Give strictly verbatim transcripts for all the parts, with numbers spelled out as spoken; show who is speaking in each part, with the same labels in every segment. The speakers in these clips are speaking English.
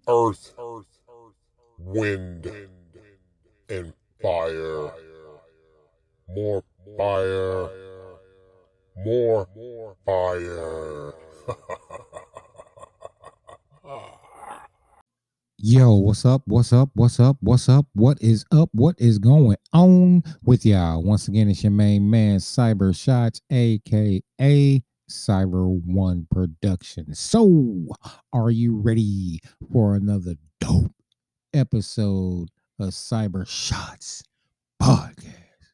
Speaker 1: earth, wind, and fire. More fire. More fire.
Speaker 2: Yo, what's up? What's up? What's up? What's up? What is up? What is going on with y'all? Once again, it's your main man, Cyber Shots, aka Cyber One Productions. So, are you ready for another dope episode of Cyber Shots Podcast?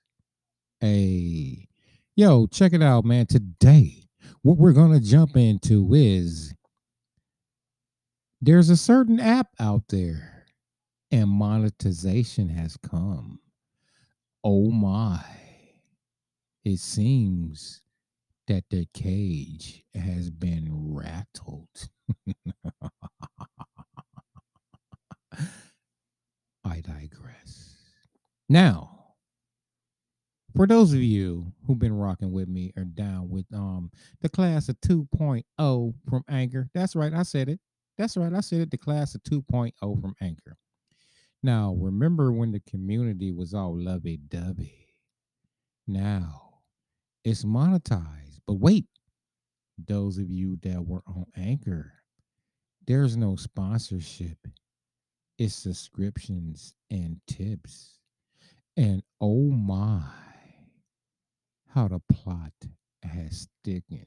Speaker 2: Hey, yo, check it out, man. Today, what we're gonna jump into is there's a certain app out there and monetization has come. Oh my. It seems that the cage has been rattled. I digress. Now, for those of you who've been rocking with me or down with um the class of two point oh from Anchor, that's right, I said it. That's right, I said it, the class of two point oh from Anchor. Now, remember when the community was all lovey-dovey? Now, it's monetized. But wait, those of you that were on Anchor, there's no sponsorship. It's subscriptions and tips. And oh my, how the plot has thickened.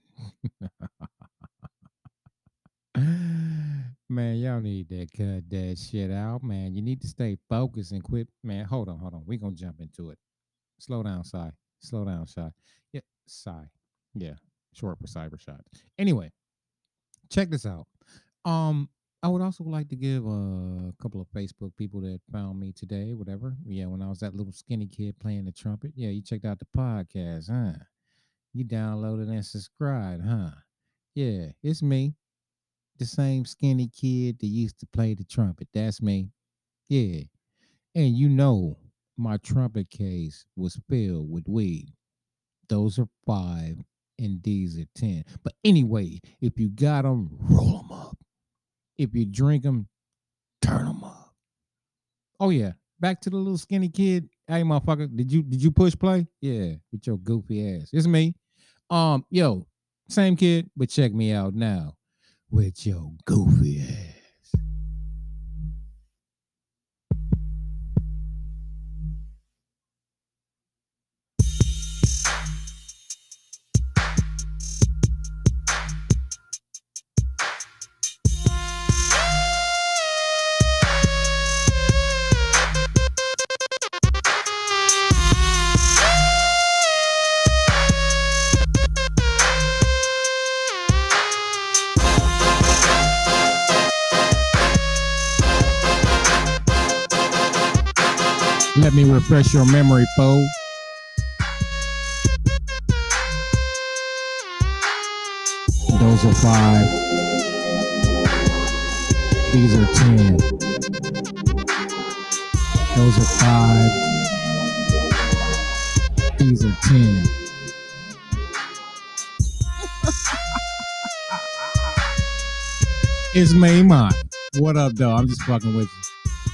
Speaker 2: Man, y'all need to cut that shit out, man. You need to stay focused and quit. Man, hold on, hold on. We're going to jump into it. Slow down, Cy. Slow down, Cy. Yeah, Cy. Yeah, short for Cyber Shot. Anyway, check this out. Um, I would also like to give a couple of Facebook people that found me today, whatever. Yeah, when I was that little skinny kid playing the trumpet. Yeah, you checked out the podcast, huh? You downloaded and subscribed, huh? Yeah, it's me. The same skinny kid that used to play the trumpet. That's me. Yeah. And you know, my trumpet case was filled with weed. Those are five and these are ten. But anyway, if you got them, roll them up. If you drink them, turn them up. Oh yeah, back to the little skinny kid. Hey motherfucker, did you did you push play? Yeah, with your goofy ass. It's me. Um, yo, same kid, but check me out now with your goofy ass. Let me refresh your memory, foe. Those are five. These are ten. Those are five. These are ten. It's Maymont. What up, though? I'm just fucking with you.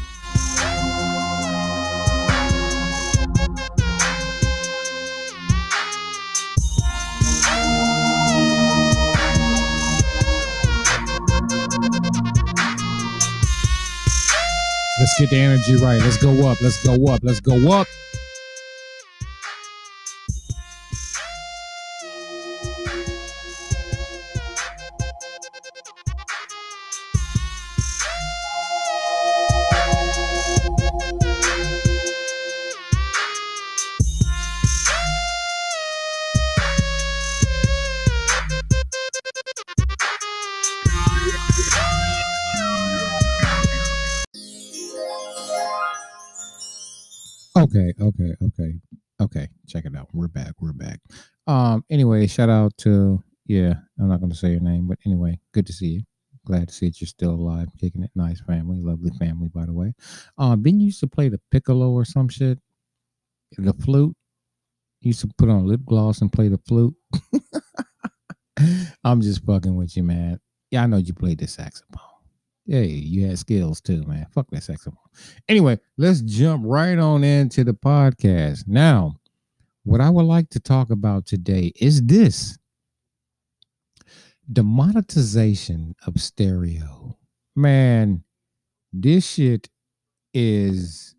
Speaker 2: Let's get the energy right. Let's go up. Let's go up. Let's go up. Okay, okay, okay, okay. Check it out. We're back. We're back. Um. Anyway, shout out to yeah. I'm not going to say your name, but anyway, good to see you. Glad to see that you're still alive, kicking it. Nice family, lovely family, by the way. Um. Ben used to play the piccolo or some shit. The flute. He used to put on lip gloss and play the flute. I'm just fucking with you, man. Yeah, I know you played the saxophone. Hey, you had skills too, man. Fuck that saxophone. Anyway, let's jump right on into the podcast. Now, what I would like to talk about today is this: the monetization of stereo. Man, this shit is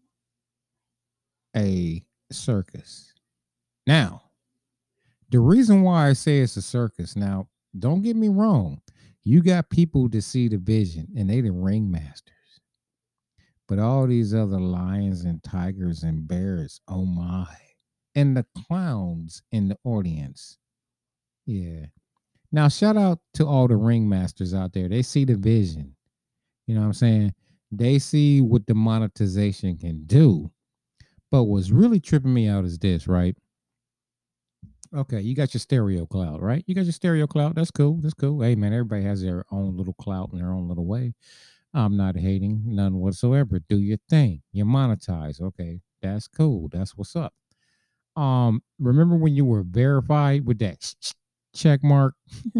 Speaker 2: a circus. Now, the reason why I say it's a circus, now, don't get me wrong. You got people to see the vision and they the ringmasters. But all these other lions and tigers and bears, oh my. And the clowns in the audience. Yeah. Now, shout out to all the ringmasters out there. They see the vision. You know what I'm saying? They see what the monetization can do. But what's really tripping me out is this, right? Okay, you got your stereo cloud, right? You got your stereo cloud. That's cool. That's cool. Hey, man, everybody has their own little cloud in their own little way. I'm not hating none whatsoever. Do your thing. You monetize. Okay, that's cool. That's what's up. Um, remember when you were verified with that check mark?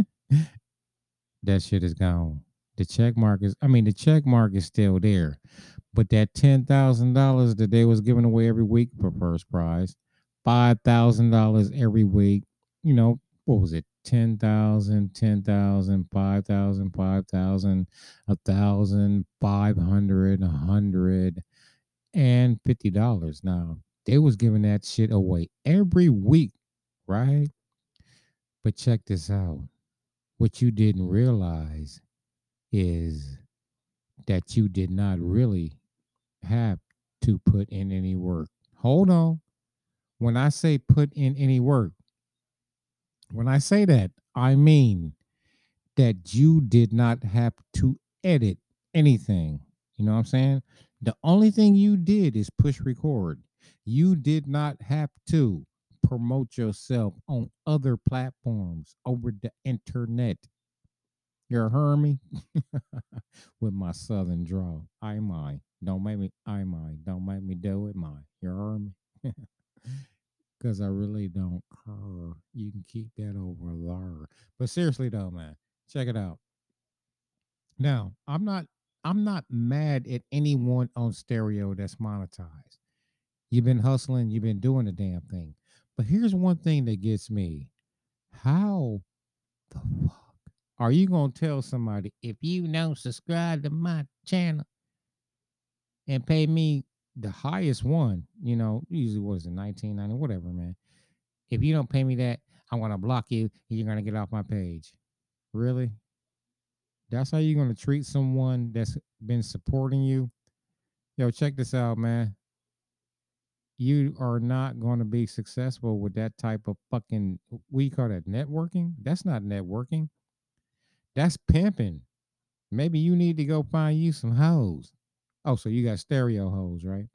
Speaker 2: That shit is gone. The check mark is, I mean, the check mark is still there, but that ten thousand dollars that they was giving away every week for first prize, five thousand dollars every week. You know, what was it? Ten thousand, ten thousand, five thousand, five thousand, a thousand, five hundred, a hundred, and fifty dollars. Now they was giving that shit away every week, right? But check this out. What you didn't realize is that you did not really have to put in any work. Hold on. When I say put in any work, when I say that, I mean that you did not have to edit anything. You know what I'm saying? The only thing you did is push record. You did not have to promote yourself on other platforms over the internet. You heard me? With my southern drawl. I mind. Don't make me I mind. Don't make me do it mine. You heard me? Because I really don't care. You can keep that over there. But seriously though, man, check it out. Now, I'm not I'm not mad at anyone on stereo that's monetized. You've been hustling, you've been doing the damn thing. But here's one thing that gets me. How the fuck are you gonna tell somebody if you don't subscribe to my channel and pay me the highest one, you know, usually what is it, nineteen ninety, whatever, man. If you don't pay me that, I'm gonna block you and you're gonna get off my page. Really? That's how you're gonna treat someone that's been supporting you? Yo, check this out, man. You are not gonna be successful with that type of fucking, we call that networking. That's not networking. That's pimping. Maybe you need to go find you some hoes. Oh, so you got stereo hoes, right?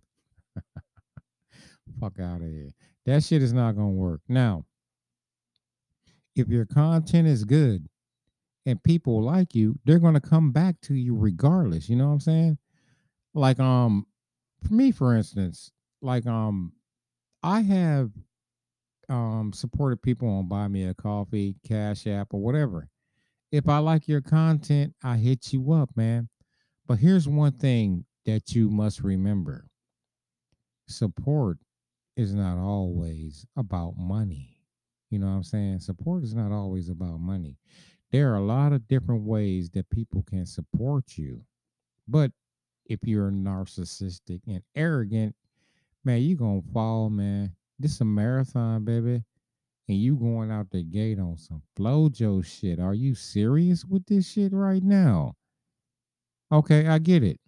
Speaker 2: Fuck out of here. That shit is not gonna work. Now, if your content is good and people like you, they're gonna come back to you regardless. You know what I'm saying? Like, um, for me, for instance, like, um, I have um supported people on Buy Me a Coffee, Cash App, or whatever. If I like your content, I hit you up, man. But here's one thing that you must remember: support is not always about money. You know what I'm saying? Support is not always about money. There are a lot of different ways that people can support you. But if you're narcissistic and arrogant, man, you gonna fall, man. This is a marathon, baby. And you going out the gate on some Flojo shit. Are you serious with this shit right now? Okay, I get it.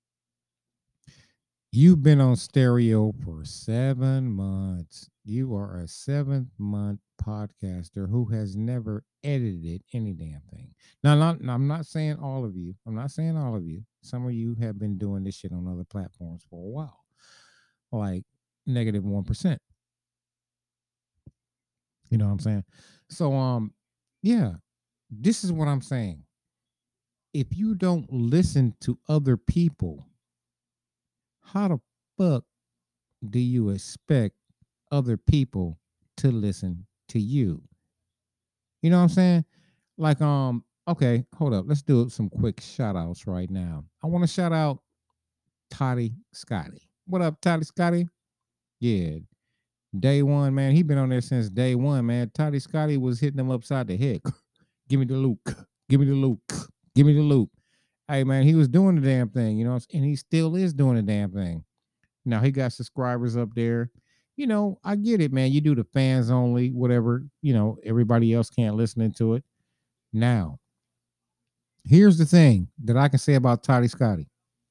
Speaker 2: You've been on stereo for seven months. You are a seventh month podcaster who has never edited any damn thing. Now, not, I'm not saying all of you. I'm not saying all of you. Some of you have been doing this shit on other platforms for a while, like negative one percent. You know what I'm saying? So, um, yeah, this is what I'm saying. If you don't listen to other people, how the fuck do you expect other people to listen to you? You know what I'm saying? Like, um, Okay, hold up. Let's do some quick shout outs right now. I want to shout out Toddy Scotty. What up, Toddy Scotty? Yeah, day one, man. He been on there since day one, man. Toddy Scotty was hitting him upside the head. Give me the loop. Give me the loop. Give me the loop. Hey, man, he was doing the damn thing, you know, and he still is doing the damn thing. Now he got subscribers up there. You know, I get it, man. You do the fans only, whatever. You know, everybody else can't listen into it. Now, here's the thing that I can say about Toddy Scotty.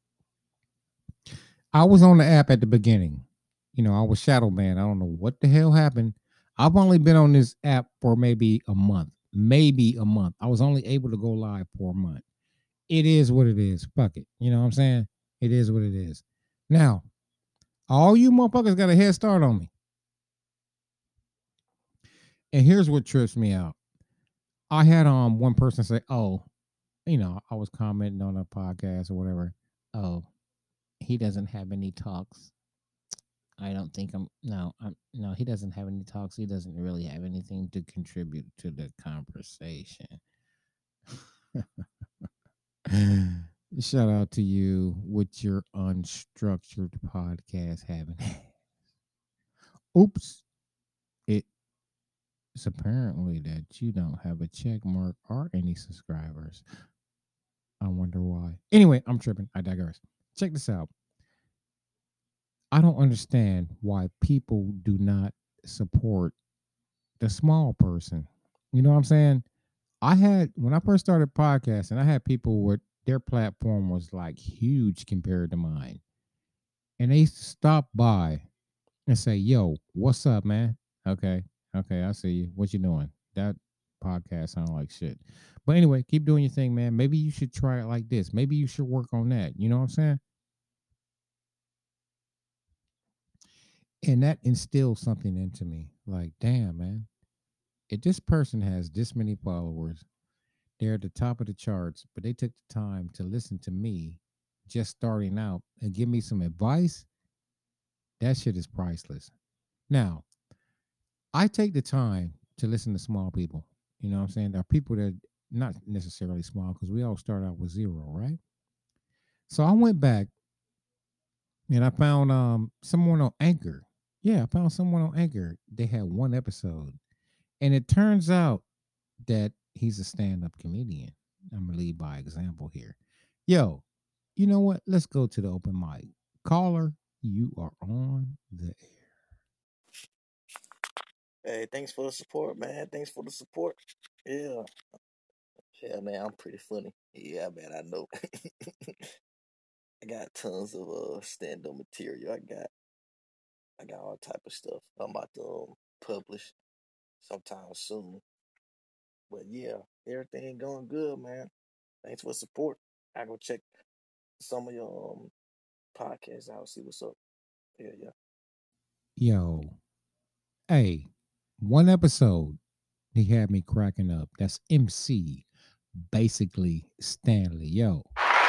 Speaker 2: I was on the app at the beginning. You know, I was shadow banned. I don't know what the hell happened. I've only been on this app for maybe a month. Maybe a month. I was only able to go live for a month. It is what it is. Fuck it. You know what I'm saying? It is what it is. Now, all you motherfuckers got a head start on me. And here's what trips me out. I had um one person say, "Oh, you know, I was commenting on a podcast or whatever. Oh, he doesn't have any talks. I don't think I'm no, I'm no, he doesn't have any talks. He doesn't really have anything to contribute to the conversation." Shout out to you with your unstructured podcast having. Oops. It's apparently that you don't have a check mark or any subscribers. I wonder why. Anyway, I'm tripping. I digress. Check this out. I don't understand why people do not support the small person. You know what I'm saying? I had, when I first started podcasting, I had people where their platform was like huge compared to mine. And they stop by and say, "Yo, what's up, man?" Okay. Okay. I see you. What you doing? That podcast sound like shit. But anyway, keep doing your thing, man. Maybe you should try it like this. Maybe you should work on that. You know what I'm saying? And that instills something into me. Like, damn, man. If this person has this many followers, they're at the top of the charts, but they took the time to listen to me just starting out and give me some advice, that shit is priceless. Now, I take the time to listen to small people. You know what I'm saying? There are people that not necessarily small because we all start out with zero, right? So I went back and I found um someone on Anchor. Yeah, I found someone on Anchor. They had one episode. And it turns out that he's a stand-up comedian. I'm gonna lead by example here. Yo, you know what? Let's go to the open mic. Caller, you are on the air.
Speaker 3: Hey, thanks for the support, man. Thanks for the support. Yeah. Yeah, man, I'm pretty funny. Yeah, man, I know. I got tons of uh stand-up material. I got I got all type of stuff I'm about to um, publish sometime soon. But yeah, everything going good, man. Thanks for the support. I go check some of your um podcasts out, see what's up. Yeah, yeah.
Speaker 2: Yo, hey, one episode he had me cracking up. That's M C, basically Stanley. Yo,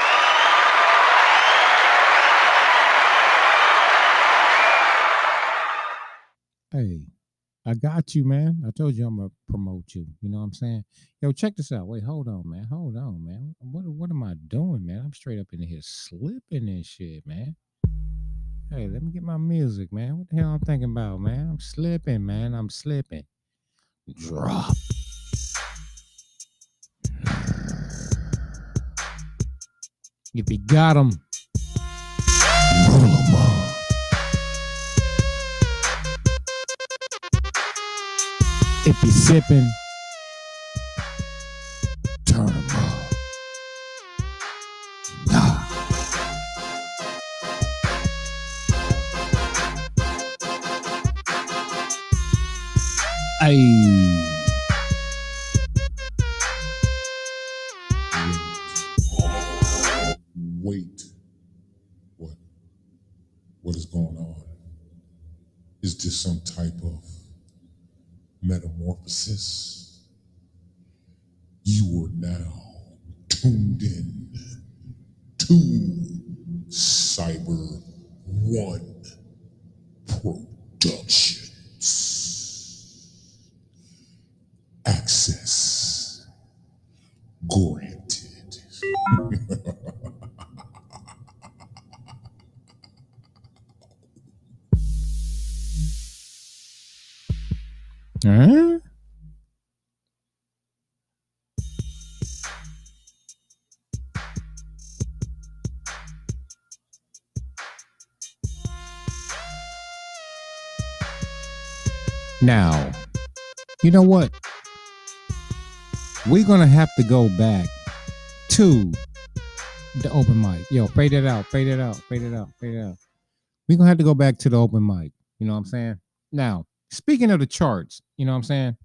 Speaker 2: hey, I got you, man. I told you I'm gonna promote you. You know what I'm saying? Yo, check this out. Wait, hold on, man. Hold on, man. What what am I doing, man? I'm straight up in here slipping and shit, man. Hey, let me get my music, man. What the hell I'm thinking about, man? I'm slipping, man. I'm slipping. Drop. If you got them, roll them up. If you're sipping, turn them up. Nah. Ayy.
Speaker 1: Wait. What? What is going on? Is this some type of metamorphosis? You are now tuned in to Cyber One Productions. Access. Go
Speaker 2: Huh? Now, you know what? We're gonna have to go back to the open mic. Yo, fade it out, fade it out, fade it out, fade it out. We're gonna have to go back to the open mic. You know what I'm saying? Now, speaking of the charts, you know what I'm saying?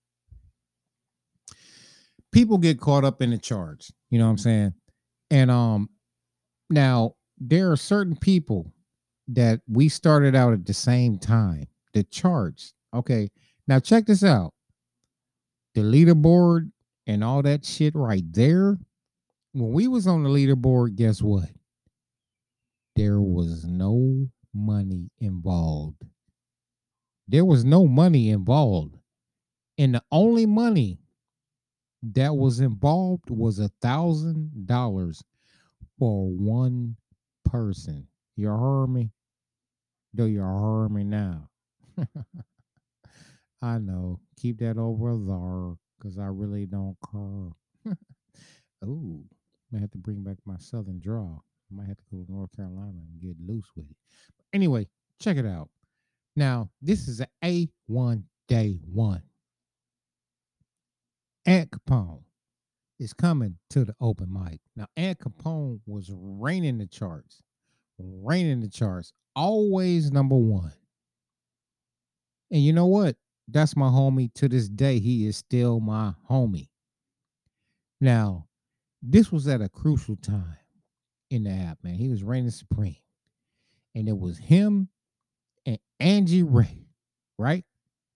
Speaker 2: People get caught up in the charts, you know what I'm saying? And um now there are certain people that we started out at the same time. The charts. Okay. Now check this out. The leaderboard and all that shit right there. When we was on the leaderboard, guess what? There was no money involved. There was no money involved. And the only money that was involved was a thousand dollars for one person. You heard me? Do you hear me now? I know. Keep that over there because I really don't care. Oh, might have to bring back my southern draw. I might have to go to North Carolina and get loose with it. Anyway, check it out. Now, this is an A one day one. Ant Capone is coming to the open mic. Now, Ant Capone was reigning the charts, reigning the charts, always number one. And you know what? That's my homie to this day. He is still my homie. Now, this was at a crucial time in the app, man. He was reigning supreme. And it was him and Angie Ray, right?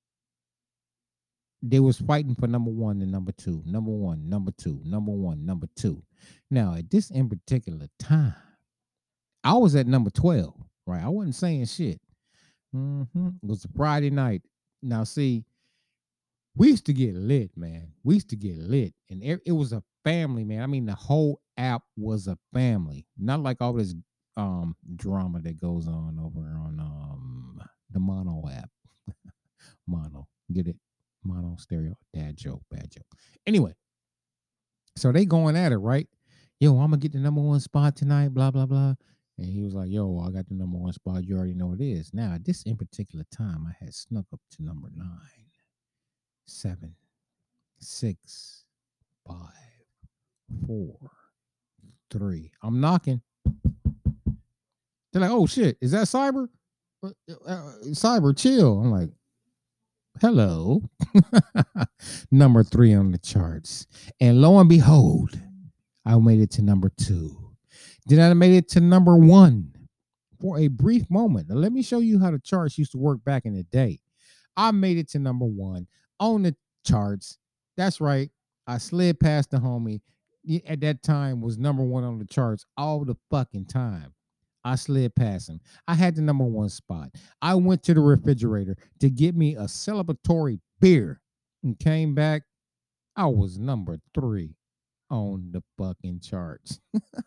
Speaker 2: They was fighting for number one and number two, number one, number two, number one, number two. Now, at this in particular time, I was at number twelve, right? I wasn't saying shit. Mm-hmm. It was a Friday night. Now, see, we used to get lit, man. We used to get lit. And it, it was a family, man. I mean, the whole app was a family. Not like all this um drama that goes on over on um the Mono app. Mono. Get it? Mono stereo. Dad joke, bad joke. Anyway, so they going at it, right? Yo, I'm gonna get the number one spot tonight, blah, blah, blah. And he was like, yo, I got the number one spot. You already know it is. Now, at this in particular time, I had snuck up to number nine, seven, six, five, four, three. I'm knocking. They're like, oh shit, is that Cyber? Uh, uh, Cyber, chill. I'm like, hello. Number three on the charts. And lo and behold, I made it to number two. Then I made it to number one for a brief moment. Now, let me show you how the charts used to work back in the day. I made it to number one on the charts. That's right. I slid past the homie. He, at that time, was number one on the charts all the fucking time. I slid past him. I had the number one spot. I went to the refrigerator to get me a celebratory beer and came back. I was number three on the fucking charts.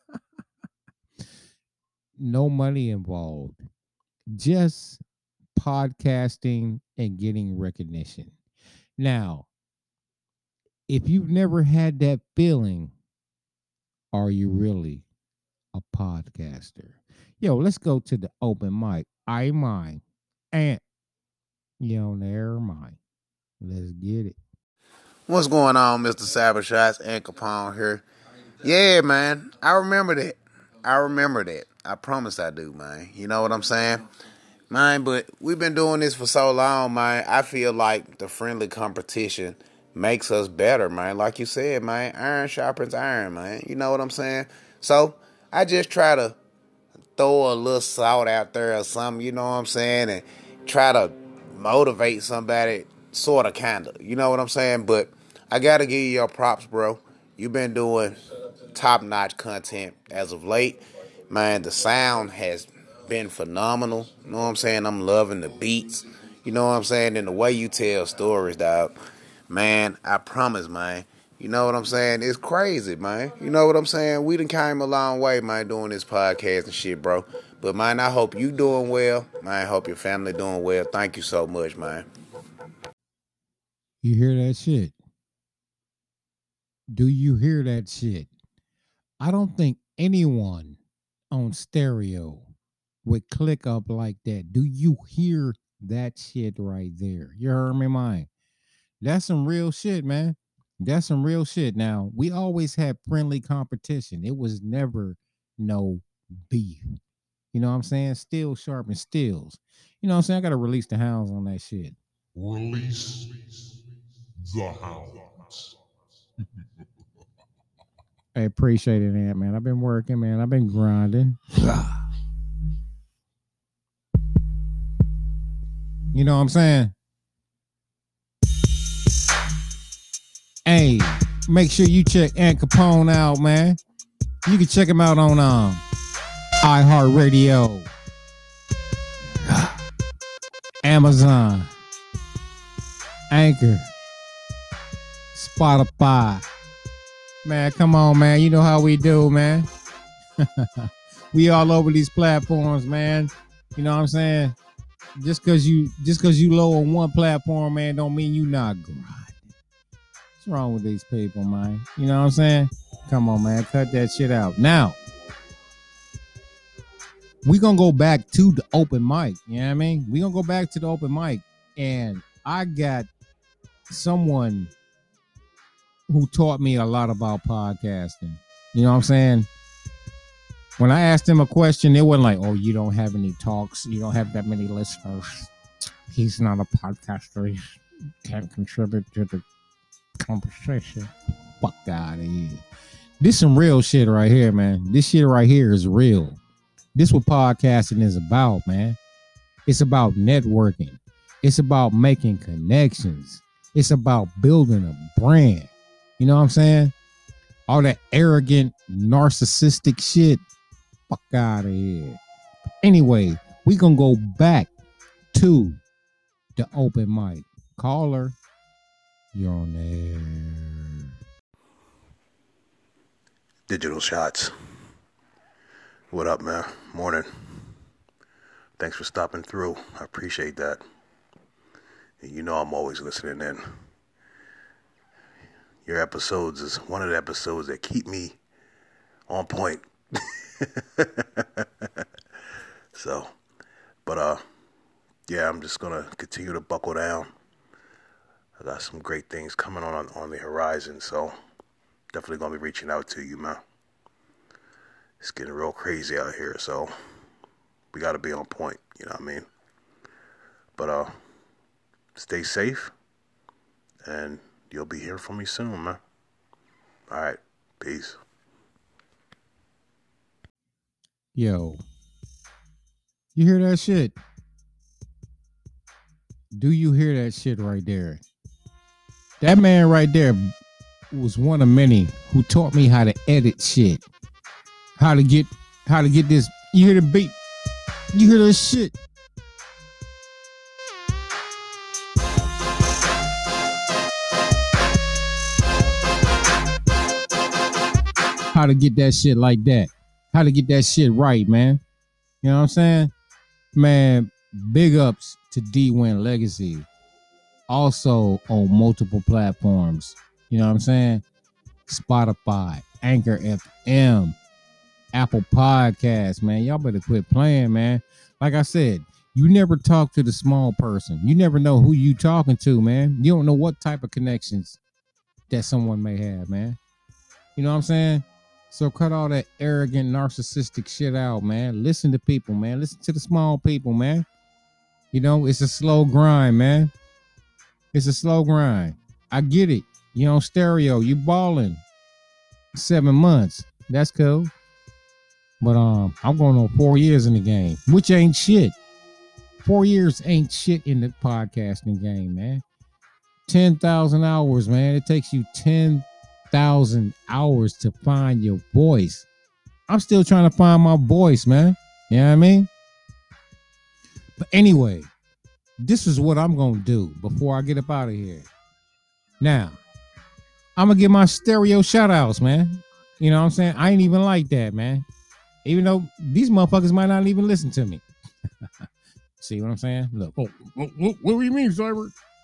Speaker 2: No money involved, just podcasting and getting recognition. Now, if you've never had that feeling, are you really a podcaster? Yo, let's go to the open mic. I mine. Ant. You on there, mine. Let's get it.
Speaker 4: What's going on, Mister Cyber Shots? Ant Capone here. Yeah, man. I remember that. I remember that. I promise I do, man. You know what I'm saying? Man, but we've been doing this for so long, man. I feel like the friendly competition makes us better, man. Like you said, man, iron sharpens iron, man. You know what I'm saying? So I just try to throw a little salt out there or something, you know what I'm saying, and try to motivate somebody, sort of, kind of. You know what I'm saying? But I got to give you your props, bro. You've been doing top-notch content as of late. Man, the sound has been phenomenal. You know what I'm saying? I'm loving the beats. You know what I'm saying? And the way you tell stories, dog. Man, I promise, man. You know what I'm saying? It's crazy, man. You know what I'm saying? We done came a long way, man, doing this podcast and shit, bro. But, man, I hope you doing well. Man, I hope your family doing well. Thank you so much, man.
Speaker 2: You hear that shit? Do you hear that shit? I don't think anyone on stereo would click up like that. Do you hear that shit right there? You heard me, man? That's some real shit, man. That's some real shit. Now, we always had friendly competition. It was never no beef. You know what I'm saying? Steel sharpen steels. You know what I'm saying? I got to release the hounds on that shit.
Speaker 1: Release the hounds.
Speaker 2: I appreciate it, Ant, man. I've been working, man. I've been grinding. You know what I'm saying? Hey, make sure you check Ant Capone out, man. You can check him out on um iHeartRadio, Amazon, Anchor, Spotify. Man, come on, man. You know how we do, man. We all over these platforms, man. You know what I'm saying? Just cause you just cause you low on one platform, man, don't mean you not grinding. What's wrong with these people, man? You know what I'm saying? Come on, man. Cut that shit out. Now, we gonna go back to the open mic. You know what I mean? We gonna go back to the open mic. And I got someone who taught me a lot about podcasting. You know what I'm saying? When I asked him a question, it wasn't like, oh, you don't have any talks. You don't have that many listeners. He's not a podcaster. He can't contribute to the conversation. Fuck out of here. This some real shit right here, man. This shit right here is real. This what podcasting is about, man. It's about networking. It's about making connections. It's about building a brand. You know what I'm saying? All that arrogant, narcissistic shit. Fuck out of here. Anyway, we gonna go back to the open mic. Caller, you're on there.
Speaker 4: Digital Shots. What up, man? Morning. Thanks for stopping through. I appreciate that. You know I'm always listening in. Your episodes is one of the episodes that keep me on point. So, but uh, yeah, I'm just gonna continue to buckle down. I got some great things coming on on the horizon, so definitely gonna be reaching out to you, man. It's getting real crazy out here, so we gotta be on point. You know what I mean? But uh, stay safe, and you'll be hearing from me soon, man. All right, peace.
Speaker 2: Yo, you hear that shit? Do you hear that shit right there? That man right there was one of many who taught me how to edit shit. How to get how to get this. You hear the beat? You hear this shit? How to get that shit like that. How to get that shit right, man. You know what I'm saying? Man, big ups to D-Win Legacy. Also on multiple platforms. You know what I'm saying? Spotify, Anchor F M, Apple Podcasts, man. Y'all better quit playing, man. Like I said, you never talk to the small person. You never know who you talking to, man. You don't know what type of connections that someone may have, man. You know what I'm saying? So cut all that arrogant, narcissistic shit out, man. Listen to people, man. Listen to the small people, man. You know, it's a slow grind, man. It's a slow grind. I get it. You on stereo, you balling. Seven months. That's cool. But um, I'm going on four years in the game, which ain't shit. Four years ain't shit in the podcasting game, man. ten thousand hours, man. It takes you ten thousand hours to find your voice. I'm still trying to find my voice, man. You know what I mean? But anyway, this is what I'm going to do before I get up out of here. Now, I'm going to give my stereo shout outs, man. You know what I'm saying? I ain't even like that, man. Even though these motherfuckers might not even listen to me. See what I'm saying? Look. Oh, what, what, what do you mean, Cyber?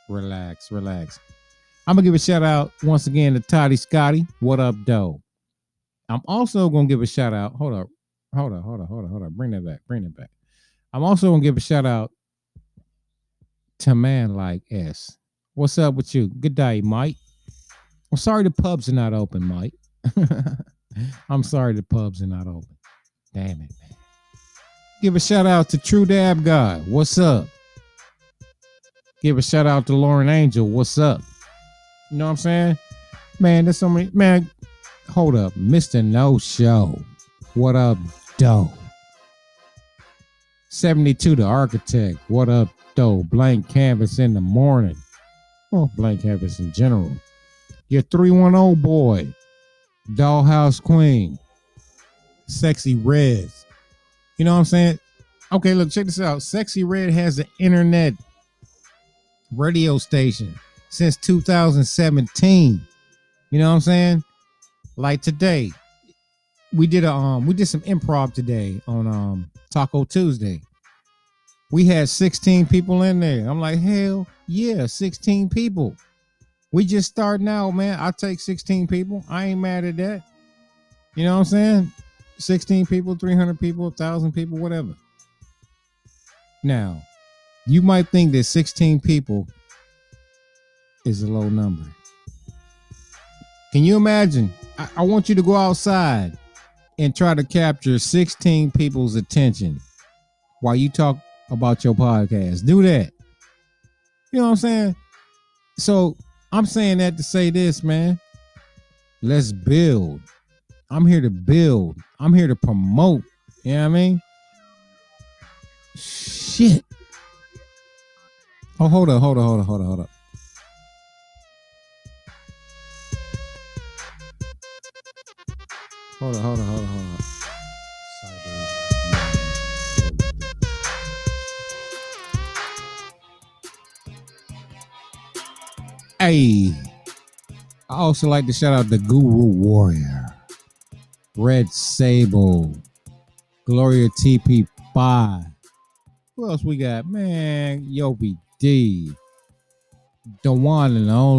Speaker 2: Relax, relax. I'm gonna give a shout out once again to Toddy Scotty. What up, though? I'm also gonna give a shout out. Hold up, hold up, hold up, hold up, hold up. Bring that back. Bring that back. I'm also gonna give a shout out to Man Like S. What's up with you? Good day, Mike. I'm sorry the pubs are not open, Mike. I'm sorry the pubs are not open. Damn it, man. Give a shout out to True Dab God. What's up? Give a shout out to Lauren Angel. What's up? You know what I'm saying? Man, there's so many. Man, hold up. Mister No Show. What up, doe? seventy-two the Architect. What up, doe? Blank Canvas in the morning. Well, Blank Canvas in general. Your three one zero boy. Dollhouse Queen. Sexy Reds. You know what I'm saying? Okay, look, check this out. Sexy Red has an internet radio station since two thousand seventeen. You know what I'm saying? Like today, we did a um we did some improv today on um Taco Tuesday. We had sixteen people in there. I'm like, hell yeah, sixteen people. We just starting out, man. I take sixteen people. I ain't mad at that. You know what I'm saying? sixteen people, three hundred people, one thousand people, whatever. Now, you might think that sixteen people is a low number. Can you imagine? I, I want you to go outside and try to capture sixteen people's attention while you talk about your podcast. Do that. You know what I'm saying? So I'm saying that to say this, man. Let's build. I'm here to build. I'm here to promote. You know what I mean? Shit. Oh, hold up, hold up, hold up, hold up, hold up. Hold on, hold on, hold on, hold on. Hey, I also like to shout out the Guru Warrior, Red Sable, Gloria T P five. Who else we got? Man, Yobi D, the one and only.